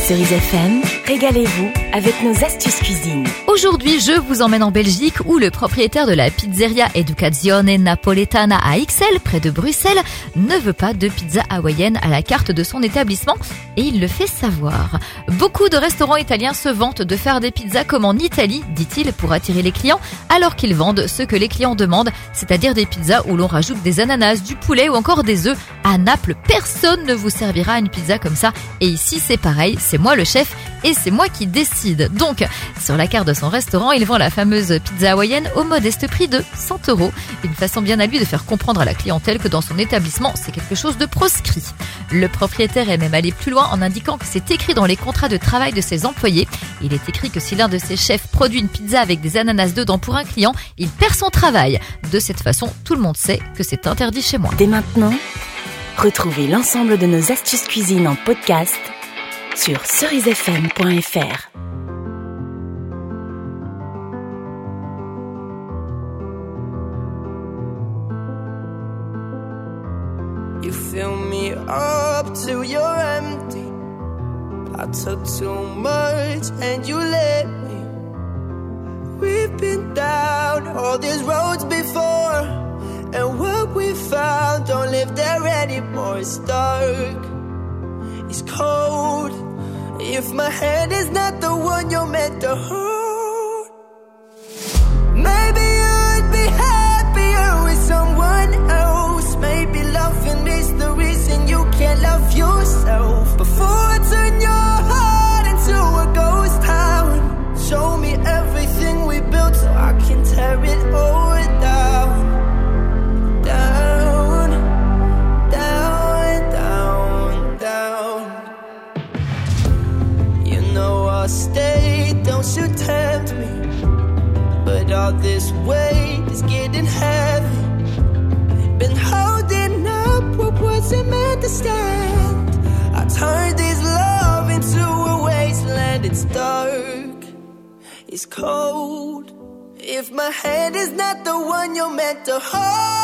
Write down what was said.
Cerise FM, régalez-vous avec nos astuces cuisine. Aujourd'hui, je vous emmène en Belgique où le propriétaire de la pizzeria Educazione Napoletana à Ixelles, près de Bruxelles, ne veut pas de pizza hawaïenne à la carte de son établissement et il le fait savoir. Beaucoup de restaurants italiens se vantent de faire des pizzas comme en Italie, dit-il, pour attirer les clients, alors qu'ils vendent ce que les clients demandent, c'est-à-dire des pizzas où l'on rajoute des ananas, du poulet ou encore des œufs. À Naples, personne ne vous servira une pizza comme ça et ici c'est pareil, c'est moi le chef et c'est moi qui décide. Donc, sur la carte de son restaurant, il vend la fameuse pizza hawaïenne au modeste prix de 100 €. Une façon bien à lui de faire comprendre à la clientèle que dans son établissement, c'est quelque chose de proscrit. Le propriétaire est même allé plus loin en indiquant que c'est écrit dans les contrats de travail de ses employés. Il est écrit que si l'un de ses chefs produit une pizza avec des ananas dedans pour un client, il perd son travail. De cette façon, tout le monde sait que c'est interdit chez moi. Dès maintenant, retrouvez l'ensemble de nos astuces cuisine en podcast sur cerisefm.fr. You fill me up till you're empty. I took too much and you let me. We've been down all these roads before, and what we found don't live there anymore. It's dark, it's cold. If my hand is not the one you're meant to hold, maybe I'd be happier with someone else. Maybe loving is the reason you can't love yourself. Before I turn your heart into a ghost town, show me everything we built so I can tear it all down. Down, down, down, down. You know I'll stay, don't you tempt me, but all this weight is getting heavy. Been holding up what wasn't meant to stand. I turned this love into a wasteland. It's dark, it's cold. If my hand is not the one you're meant to hold,